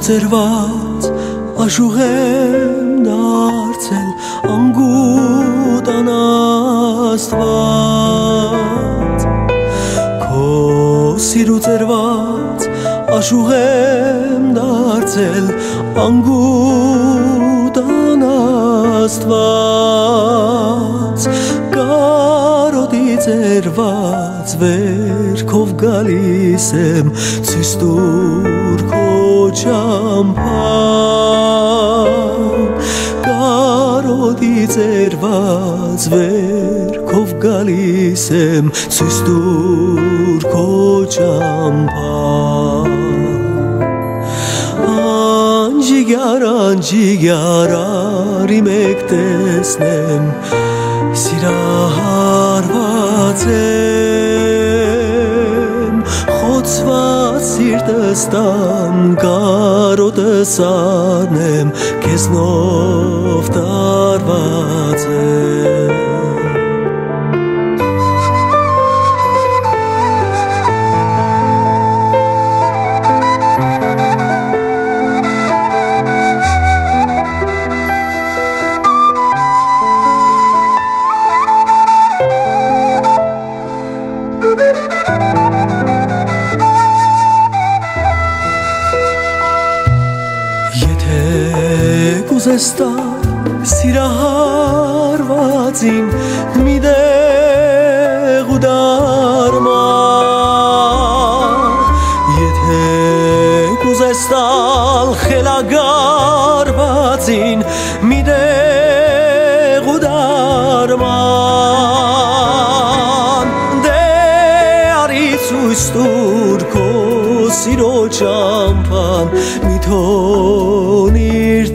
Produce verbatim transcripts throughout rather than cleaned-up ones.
ծերված աշուղեմ դարձել անգուտ անաստված Քո սիրու ծերված աշուղեմ դարձել անգուտ անաստված Կարոտի ծերված վերքով գալիս եմ ցույց տուր քո ճամփան Կարոտի ծերված վերքով գալիս եմ ցույց տուր քո ճամփան Անջիգար անջիգար արի մեկ տեսնեմ Սիրահարված եմ Խոցված սիրտս տամ կարոտս առնեմ Քեզնով տարված եմ Կուզես տար սիրահարվածին մի դեղ ու դարման Եթե կուզես տալ խելագարվածին մի դեղ ու դարման Դե արի ցույց տուր քո սիրո ճամփան մի թողնիր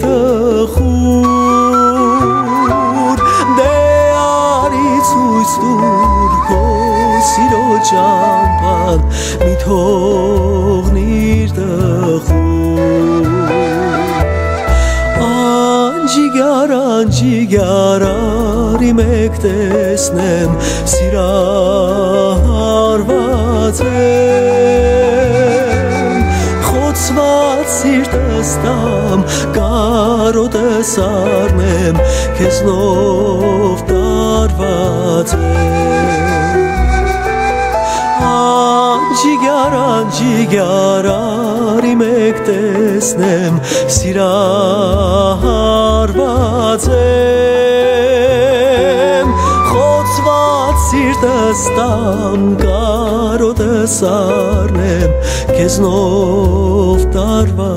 տխուր Դե արի ցույց տուր քո սիրո ճամփան մի թողնիր տխուր Անջիգար անջիգար արի մեկ տեսնեմ սիրահարված եմ Խոցված սիրտս տամ կարոտս առնեմ Քեզնով տարված եմ Անջիգար անջիգար արի մեկ տեսնեմ սիրահարված եմ Խոցված սիրտս տամ կարոտս առնեմ Քեզնով տարված